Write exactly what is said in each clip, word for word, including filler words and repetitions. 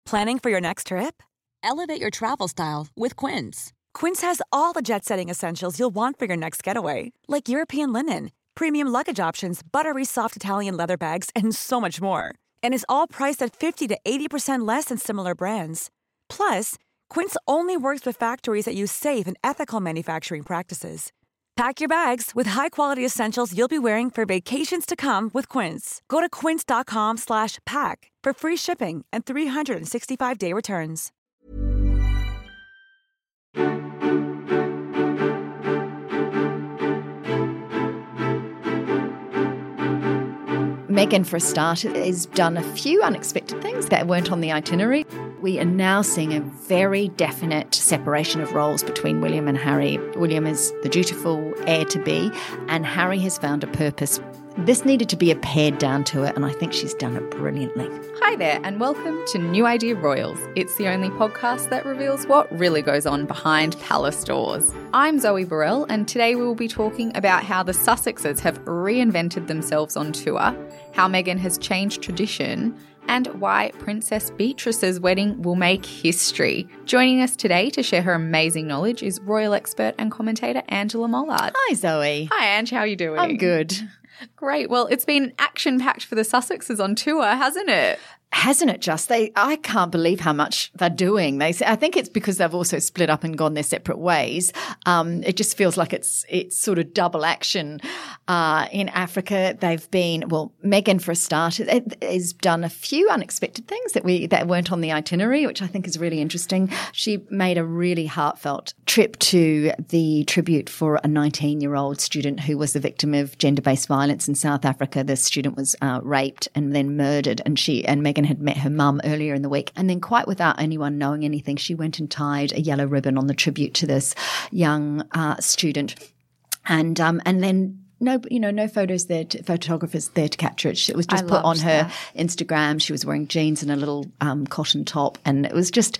Planning for your next trip? Elevate your travel style with Quince. Quince has all the jet-setting essentials you'll want for your next getaway, like European linen, premium luggage options, buttery soft Italian leather bags, and so much more. And is all priced at fifty to eighty percent less than similar brands. Plus, Quince only works with factories that use safe and ethical manufacturing practices. Pack your bags with high-quality essentials you'll be wearing for vacations to come with Quince. Go to quince.com slash pack for free shipping and three sixty-five day returns. Meghan, for a start, has done a few unexpected things that weren't on the itinerary. We are now seeing a very definite separation of roles between William and Harry. William is the dutiful heir-to-be, and Harry has found a purpose. This needed to be a pared down to it, and I think she's done it brilliantly. Hi there, and welcome to New Idea Royals. It's the only podcast that reveals what really goes on behind palace doors. I'm Zoe Burrell, and today we will be talking about how the Sussexes have reinvented themselves on tour, how Meghan has changed tradition, and why Princess Beatrice's wedding will make history. Joining us today to share her amazing knowledge is royal expert and commentator Angela Mollard. Hi, Zoe. Hi, Ange. How are you doing? I'm good. Great. Well, it's been action-packed for the Sussexes on tour, hasn't it? Hasn't it just? They, I can't believe how much they're doing. They, I think it's because they've also split up and gone their separate ways. Um, it just feels like it's it's sort of double action. Uh, in Africa, they've been well. Meghan, for a start, has done a few unexpected things that we that weren't on the itinerary, which I think is really interesting. She made a really heartfelt trip to the tribute for a nineteen-year-old student who was the victim of gender-based violence in South Africa. The student was uh, raped and then murdered, and she and Meghan had met her mum earlier in the week, and then quite without anyone knowing anything, she went and tied a yellow ribbon on the tribute to this young uh, student, and um, and then. No, you know, no photos there, to, photographers there to capture it. It was just I put on her that. Instagram. She was wearing jeans and a little um, cotton top, and it was just.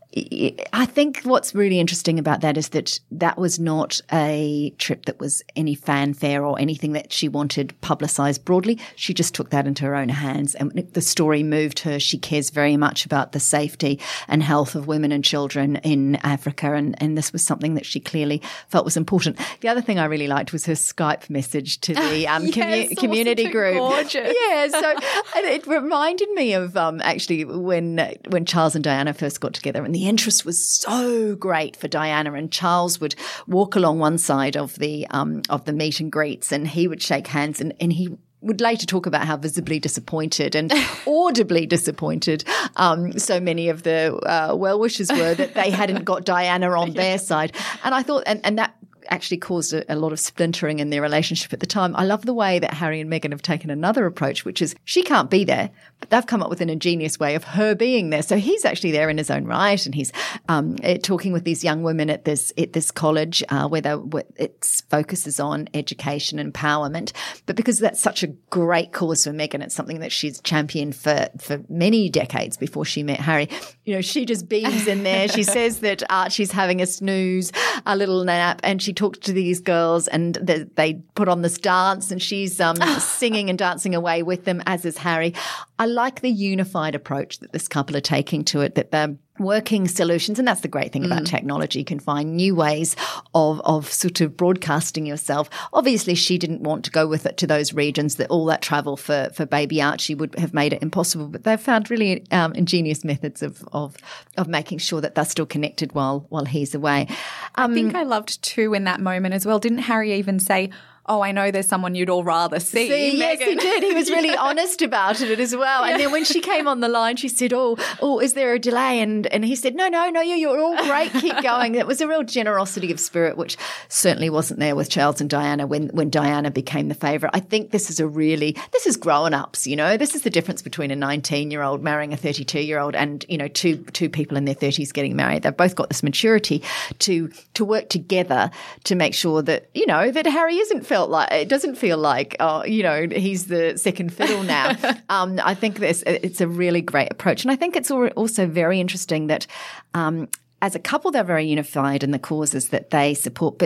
I think what's really interesting about that is that that was not a trip that was any fanfare or anything that she wanted publicised broadly. She just took that into her own hands, and the story moved her. She cares very much about the safety and health of women and children in Africa, and, and this was something that she clearly felt was important. The other thing I really liked was her Skype message to the um, yes, commu- community group. Gorgeous. Yeah, so it reminded me of um, actually when when Charles and Diana first got together, and the interest was so great for Diana, and Charles would walk along one side of the um, of the meet and greets, and he would shake hands, and, and he would later talk about how visibly disappointed and audibly disappointed um, so many of the uh, well-wishers were that they hadn't got Diana on their side. And I thought, and, and that actually caused a, a lot of splintering in their relationship at the time. I love the way that Harry and Meghan have taken another approach, which is she can't be there, but they've come up with an ingenious way of her being there. So he's actually there in his own right, and he's um, talking with these young women at this at this college uh, where, they, where it focuses on education and empowerment. But because that's such a great cause for Meghan, it's something that she's championed for, for many decades before she met Harry. You know, she just beams in there. She says that Archie's having a snooze, a little nap, and she talks to these girls, and they, they put on this dance, and she's um, singing and dancing away with them, as is Harry. I like the unified approach that this couple are taking to it, that they're working solutions, and that's the great thing about mm. technology. You can find new ways of of sort of broadcasting yourself. Obviously, she didn't want to go with it to those regions, that all that travel for, for baby Archie would have made it impossible, but they've found really um, ingenious methods of, of of making sure that they're still connected while while he's away. Um, I think I loved too in that moment as well. Didn't Harry even say, oh, I know there's someone you'd all rather see. see yes, he did. He was really yeah. honest about it as well. Yeah. And then when she came on the line, she said, oh, oh, is there a delay? And and he said, no, no, no, you, you're all great. Keep going. It was a real generosity of spirit, which certainly wasn't there with Charles and Diana when, when Diana became the favourite. I think this is a really – this is grown-ups, you know. This is the difference between a nineteen-year-old marrying a thirty-two-year-old and, you know, two two people in their thirties getting married. They've both got this maturity to to work together to make sure that, you know, that Harry isn't felt like it doesn't feel like oh you know he's the second fiddle now. um, I think this it's a really great approach, and I think it's also very interesting that um, as a couple they're very unified in the causes that they support, but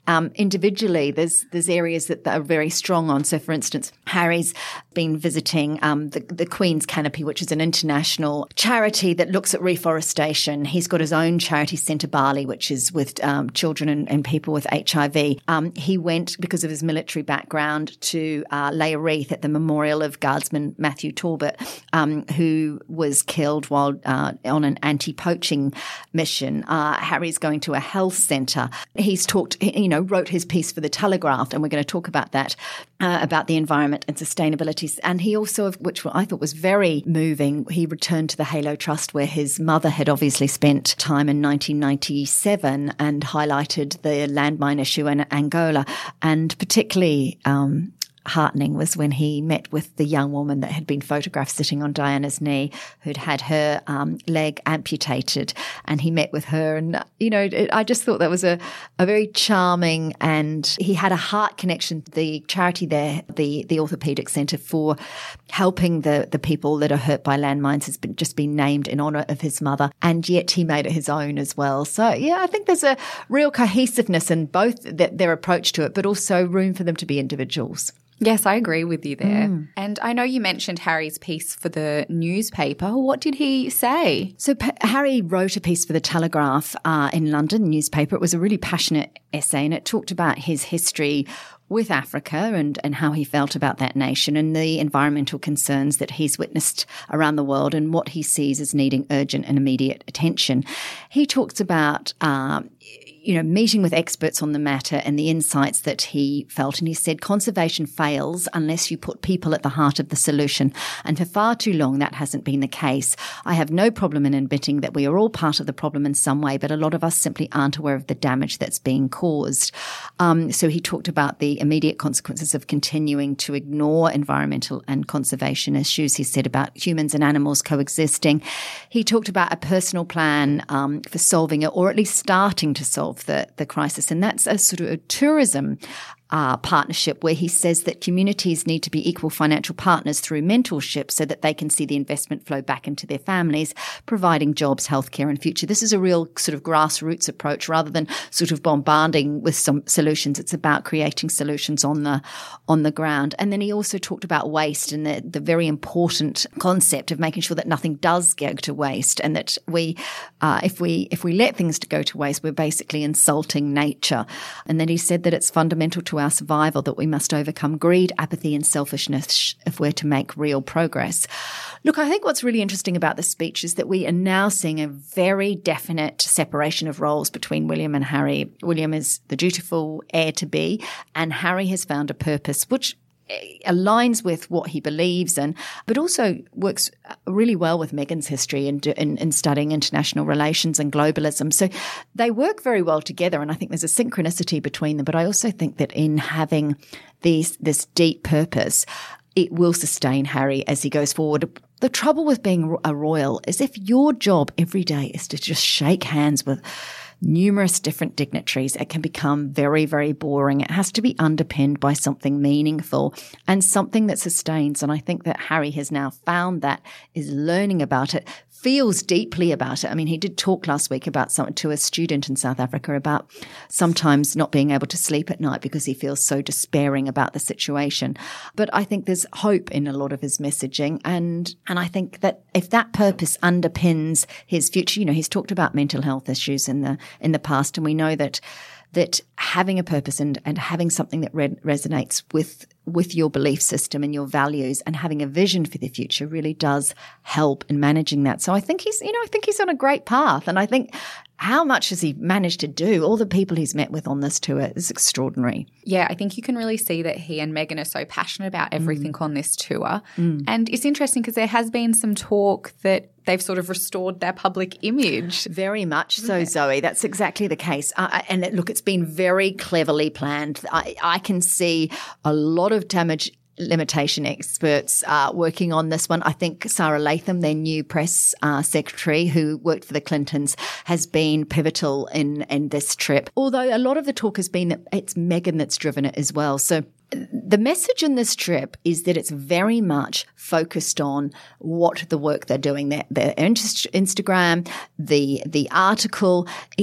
um, individually, there's there's areas that are very strong on. So, for instance, Harry's been visiting um, the, the Queen's Canopy, which is an international charity that looks at reforestation. He's got his own charity, Centre Bali, which is with um, children and, and people with H I V. Um, he went, because of his military background, to uh, lay a wreath at the memorial of Guardsman Matthew Talbot, um, who was killed while uh, on an anti-poaching mission. Uh, Harry's going to a health centre. He's talked, you know, wrote his piece for the Telegraph, and we're going to talk about that, uh, about the environment and sustainability. And he also, which I thought was very moving, he returned to the Halo Trust, where his mother had obviously spent time in nineteen ninety-seven, and highlighted the landmine issue in Angola, and particularly um, heartening was when he met with the young woman that had been photographed sitting on Diana's knee, who'd had her um, leg amputated, and he met with her. And, you know, it, I just thought that was a, a very charming, and he had a heart connection to the charity there, the, the Orthopaedic Centre, for helping the, the people that are hurt by landmines, has been, just been named in honour of his mother, and yet he made it his own as well. So, yeah, I think there's a real cohesiveness in both the, their approach to it, but also room for them to be individuals. Yes, I agree with you there. Mm. And I know you mentioned Harry's piece for the newspaper. What did he say? So P- Harry wrote a piece for the Telegraph uh, in London newspaper. It was a really passionate essay, and it talked about his history with Africa and, and how he felt about that nation and the environmental concerns that he's witnessed around the world and what he sees as needing urgent and immediate attention. He talks about uh, you know, meeting with experts on the matter and the insights that he felt. And he said, conservation fails unless you put people at the heart of the solution. And for far too long, that hasn't been the case. I have no problem in admitting that we are all part of the problem in some way, but a lot of us simply aren't aware of the damage that's being caused. Um, so he talked about the immediate consequences of continuing to ignore environmental and conservation issues. He said about humans and animals coexisting. He talked about a personal plan um, for solving it, or at least starting to solve the, the crisis. And that's a sort of a tourism Uh, partnership, where he says that communities need to be equal financial partners through mentorship so that they can see the investment flow back into their families, providing jobs, healthcare and future. This is a real sort of grassroots approach rather than sort of bombarding with some solutions. It's about creating solutions on the on the ground. And then he also talked about waste and the, the very important concept of making sure that nothing does go to waste, and that we, uh, if we if we let things to go to waste, we're basically insulting nature. And then he said that it's fundamental to our survival that we must overcome greed, apathy and selfishness if we're to make real progress. Look, I think what's really interesting about this speech is that we are now seeing a very definite separation of roles between William and Harry. William is the dutiful heir-to-be, and Harry has found a purpose which aligns with what he believes in, but also works really well with Meghan's history in, in, in studying international relations and globalism. So they work very well together, and I think there's a synchronicity between them. But I also think that in having these this deep purpose, it will sustain Harry as he goes forward. The trouble with being a royal is if your job every day is to just shake hands with numerous different dignitaries, it can become very, very boring. It has to be underpinned by something meaningful and something that sustains. And I think that Harry has now found that, is learning about it, feels deeply about it. I mean, he did talk last week about something to a student in South Africa about sometimes not being able to sleep at night because he feels so despairing about the situation. But I think there's hope in a lot of his messaging. And, and I think that if that purpose underpins his future, you know, he's talked about mental health issues in the, in the past. And we know that, that having a purpose and, and having something that re- resonates with with your belief system and your values and having a vision for the future really does help in managing that. So I think he's, you know, I think he's on a great path. And I think how much has he managed to do? All the people he's met with on this tour is extraordinary. Yeah, I think you can really see that he and Meghan are so passionate about everything mm. on this tour. Mm. And it's interesting because there has been some talk that they've sort of restored their public image. Very much so, Zoe. That's exactly the case. Uh, and it, look, it's been very cleverly planned. I, I can see a lot of damage limitation experts uh, working on this one. I think Sarah Latham, their new press uh, secretary who worked for the Clintons, has been pivotal in, in this trip. Although a lot of the talk has been that it's Meghan that's driven it as well. So the message in this trip is that it's very much focused on what the work they're doing, their, their Instagram, the the article. It's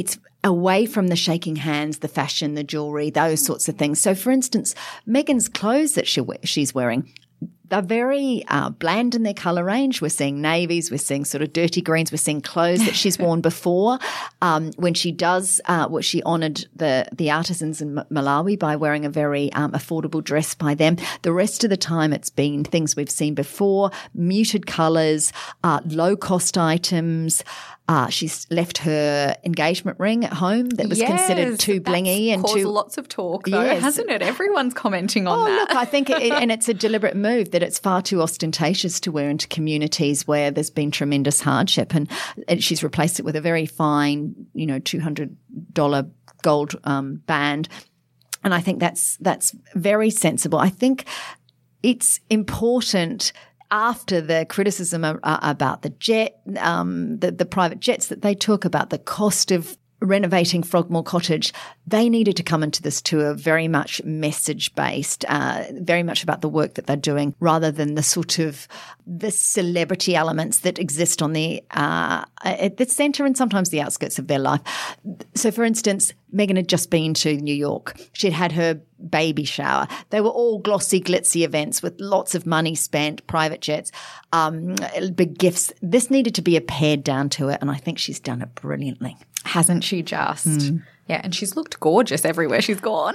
away from the shaking hands, the fashion, the jewelry, those sorts of things. So, for instance, Meghan's clothes that she she's wearing, they're very uh, bland in their colour range. We're seeing navies, we're seeing sort of dirty greens, we're seeing clothes that she's worn before. Um, when she does, uh, what she honoured the the artisans in M- Malawi by wearing a very um, affordable dress by them. The rest of the time, it's been things we've seen before: muted colours, uh, low cost items. Uh, she's left her engagement ring at home that was yes, considered too blingy and caused too lots of talk, though, yes. hasn't it? Everyone's commenting on oh, that. look, I think, it, and it's a deliberate move that it's far too ostentatious to wear into communities where there's been tremendous hardship, and, and she's replaced it with a very fine, you know, two hundred dollars gold um, band, and I think that's that's very sensible. I think it's important. After the criticism uh, about the jet, um, the, the private jets that they took, about the cost of renovating Frogmore Cottage, they needed to come into this tour very much message-based, uh, very much about the work that they're doing, rather than the sort of the celebrity elements that exist on the uh, at the centre and sometimes the outskirts of their life. So, for instance, Meghan had just been to New York. She'd had her baby shower. They were all glossy, glitzy events with lots of money spent, private jets, um, big gifts. This needed to be a pared down to it, and I think she's done it brilliantly. Hasn't she just? Mm. Yeah, and she's looked gorgeous everywhere she's gone.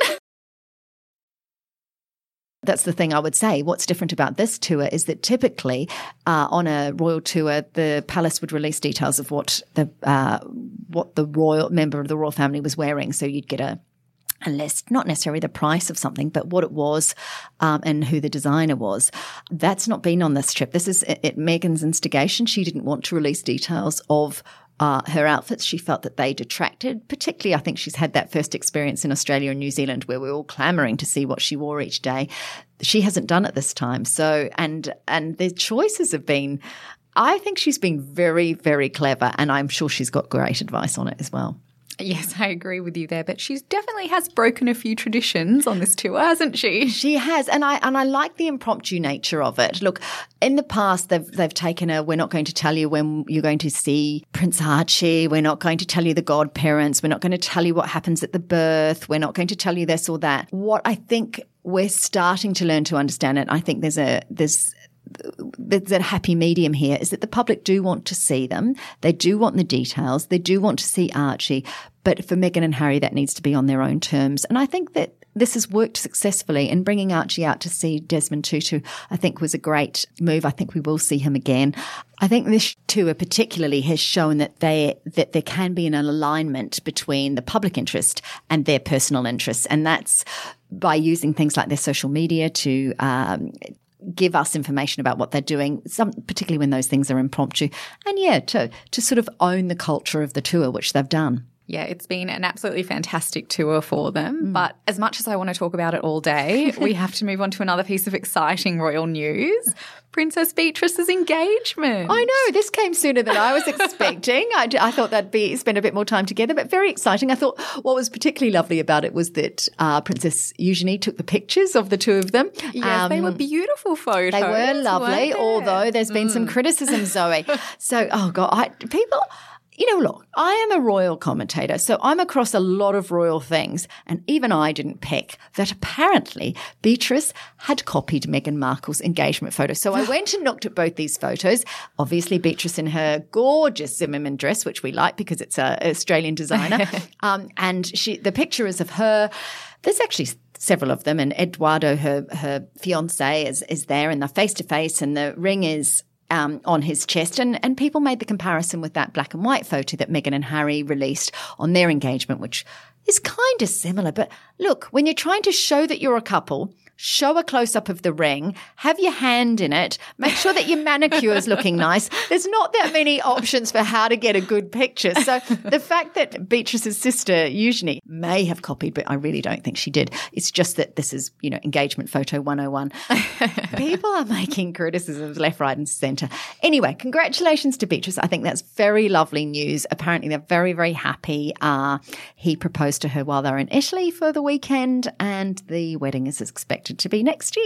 That's the thing I would say. What's different about this tour is that typically uh, on a royal tour, the palace would release details of what the uh, what the royal member of the royal family was wearing. So you'd get a a list, not necessarily the price of something, but what it was um, and who the designer was. That's not been on this trip. This is at, at Meghan's instigation. She didn't want to release details of Uh, her outfits. She felt that they detracted. Particularly, I think she's had that first experience in Australia and New Zealand where we're all clamouring to see what she wore each day. She hasn't done it this time. So, and and the choices have been, I think she's been very, very clever, and I'm sure she's got great advice on it as well. Yes, I agree with you there, but she definitely has broken a few traditions on this tour, hasn't she? She has, and I and I like the impromptu nature of it. Look, in the past they've they've taken a, we're not going to tell you when you're going to see Prince Archie, we're not going to tell you the godparents, we're not going to tell you what happens at the birth, we're not going to tell you this or that. What I think we're starting to learn to understand, and I think there's a there's there's a happy medium here, is that the public do want to see them. They do want the details. They do want to see Archie. But for Meghan and Harry, that needs to be on their own terms. And I think that this has worked successfully, and bringing Archie out to see Desmond Tutu, I think, was a great move. I think we will see him again. I think this tour particularly has shown that they that there can be an alignment between the public interest and their personal interests, and that's by using things like their social media to um, give us information about what they're doing, some, particularly when those things are impromptu, and yeah, to to sort of own the culture of the tour, which they've done. Yeah, it's been an absolutely fantastic tour for them. Mm. But as much as I want to talk about it all day, we have to move on to another piece of exciting royal news. Princess Beatrice's engagement. I know, this came sooner than I was expecting. I, I thought that'd be spend a bit more time together, but very exciting. I thought what was particularly lovely about it was that uh, Princess Eugenie took the pictures of the two of them. Yes, um, they were beautiful photos. They were lovely, although there's been mm. some criticism, Zoe. So, oh God, I, people... You know, look, I am a royal commentator, so I'm across a lot of royal things, and even I didn't pick that apparently Beatrice had copied Meghan Markle's engagement photo. So I went and looked at both these photos. Obviously, Beatrice in her gorgeous Zimmermann dress, which we like because it's an Australian designer, um, and she the picture is of her. There's actually several of them, and Eduardo, her her fiancé, is is there, and they're face to face, and the ring is Um, on his chest, and, and people made the comparison with that black and white photo that Meghan and Harry released on their engagement, which is kind of similar. But look, when you're trying to show that you're a couple, show a close-up of the ring, have your hand in it, make sure that your manicure is looking nice. There's not that many options for how to get a good picture. So the fact that Beatrice's sister, Eugenie, may have copied, but I really don't think she did. It's just that this is, you know, engagement photo one oh one. People are making criticisms left, right and centre. Anyway, congratulations to Beatrice. I think that's very lovely news. Apparently they're very, very happy. Uh, he proposed to her while they were in Italy for the weekend, and the wedding is expected to be next year.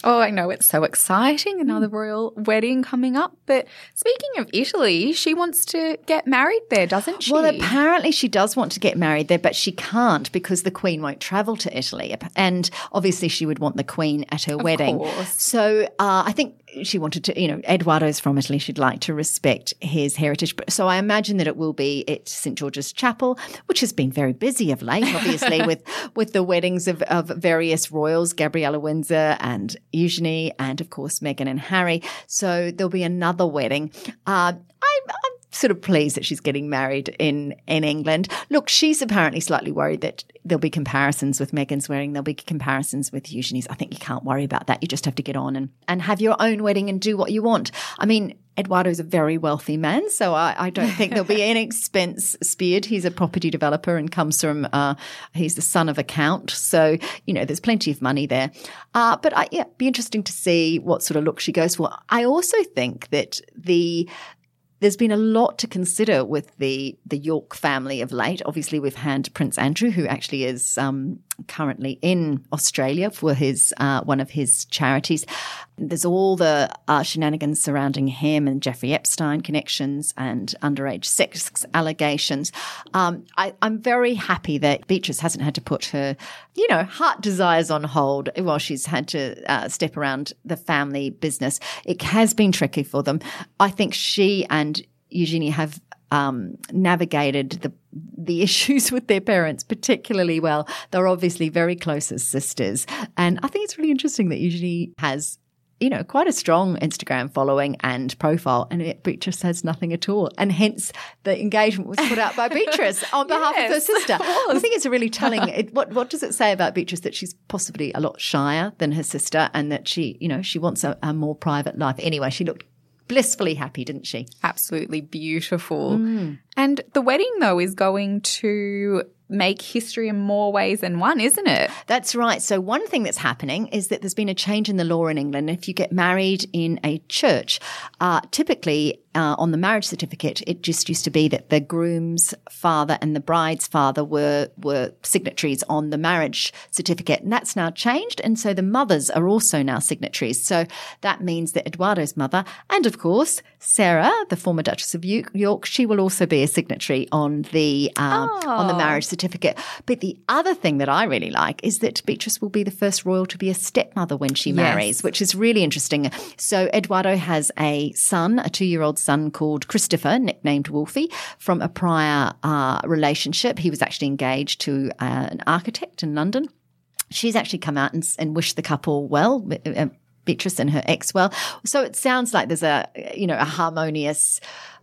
Oh, I know. It's so exciting. Another royal wedding coming up. But speaking of Italy, she wants to get married there, doesn't she? Well, apparently she does want to get married there, but she can't because the Queen won't travel to Italy. And obviously she would want the Queen at her Of wedding. course. So uh, I think she wanted to, you know, Eduardo's from Italy. She'd like to respect his heritage. So I imagine that it will be at Saint George's Chapel, which has been very busy of late, obviously, with, with the weddings of, of various royals, Gabriella Windsor and Eugenie, and of course Meghan and Harry. So there'll be another wedding. Uh, I, I'm sort of pleased that she's getting married in, in England. Look, she's apparently slightly worried that there'll be comparisons with Meghan's wedding. There'll be comparisons with Eugenie's. I think you can't worry about that. You just have to get on and, and have your own wedding and do what you want. I mean, Eduardo's a very wealthy man, so I, I don't think there'll be any expense spared. He's a property developer and comes from, uh, he's the son of a count. So, you know, there's plenty of money there. Uh, but I, yeah, it'd be interesting to see what sort of look she goes for. I also think that the There's been a lot to consider with the the York family of late. Obviously, we've had Prince Andrew, who actually is um, currently in Australia for his uh, one of his charities. There's all the uh, shenanigans surrounding him and Jeffrey Epstein connections and underage sex allegations. Um, I, I'm very happy that Beatrice hasn't had to put her, you know, heart desires on hold while she's had to uh, step around the family business. It has been tricky for them. I think she and Eugenie have um, navigated the the issues with their parents particularly well. They're obviously very close as sisters. And I think it's really interesting that Eugenie has, you know, quite a strong Instagram following and profile, and it, Beatrice has nothing at all. And hence the engagement was put out by Beatrice on behalf Yes, of her sister. of I think it's a really telling. It, what, what does it say about Beatrice? That she's possibly a lot shyer than her sister, and that she, you know, she wants a, a more private life. Anyway, she looked blissfully happy, didn't she? Absolutely beautiful. Mm. And the wedding, though, is going to make history in more ways than one, isn't it? That's right. So one thing that's happening is that there's been a change in the law in England. If you get married in a church, uh, typically uh, on the marriage certificate, it just used to be that the groom's father and the bride's father were were signatories on the marriage certificate. And that's now changed. And so the mothers are also now signatories. So that means that Eduardo's mother and, of course, Sarah, the former Duchess of York, she will also be a signatory on the um, oh. on the marriage certificate. But the other thing that I really like is that Beatrice will be the first royal to be a stepmother when she yes. marries, which is really interesting. So Eduardo has a son, a two-year-old son called Christopher, nicknamed Wolfie, from a prior uh, relationship. He was actually engaged to uh, an architect in London. She's actually come out and, and wished the couple well, uh, Beatrice and her ex well. So it sounds like there's a, you know, a harmonious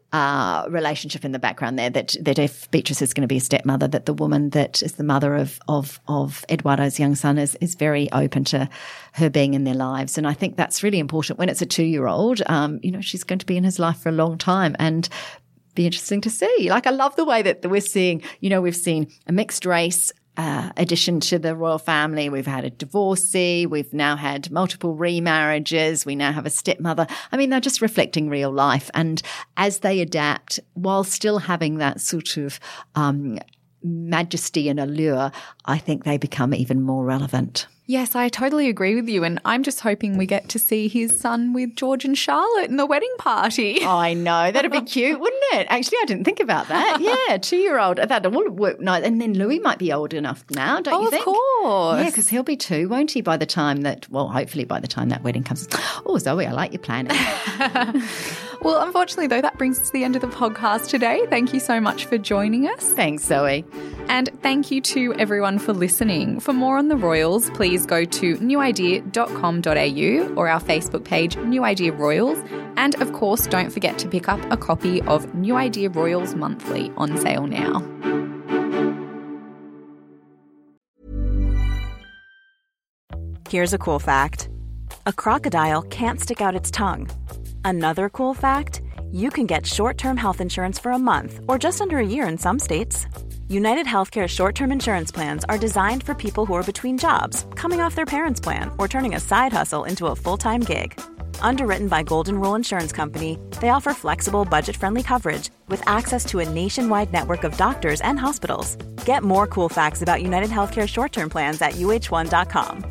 Uh, relationship in the background there, that that if Beatrice is going to be a stepmother, that the woman that is the mother of of of Eduardo's young son is is very open to her being in their lives. And I think that's really important when it's a two-year-old. Um, you know, she's going to be in his life for a long time, and be interesting to see. Like, I love the way that we're seeing, you know, we've seen a mixed race Uh, addition to the royal family. We've had a divorcee. We've now had multiple remarriages. We now have a stepmother. I mean, they're just reflecting real life. And as they adapt, while still having that sort of um, majesty and allure, I think they become even more relevant. Yes, I totally agree with you. And I'm just hoping we get to see his son with George and Charlotte in the wedding party. I know. That'd be cute, wouldn't it? Actually, I didn't think about that. Yeah, two-year-old. That would work nice. And then Louis might be old enough now, don't oh, you think? Of course. Yeah, because he'll be two, won't he, by the time that, well, hopefully by the time that wedding comes. Oh, Zoe, I like your planning. Well, unfortunately, though, that brings us to the end of the podcast today. Thank you so much for joining us. Thanks, Zoe. And thank you to everyone for listening. For more on the Royals, please go to new idea dot com dot a u or our Facebook page, New Idea Royals. And of course, don't forget to pick up a copy of New Idea Royals Monthly on sale now. Here's a cool fact. A crocodile can't stick out its tongue. Another cool fact, you can get short-term health insurance for a month or just under a year in some states. United Healthcare short-term insurance plans are designed for people who are between jobs, coming off their parents' plan, or turning a side hustle into a full-time gig. Underwritten by Golden Rule Insurance Company, they offer flexible, budget-friendly coverage with access to a nationwide network of doctors and hospitals. Get more cool facts about United Healthcare short-term plans at U H one dot com.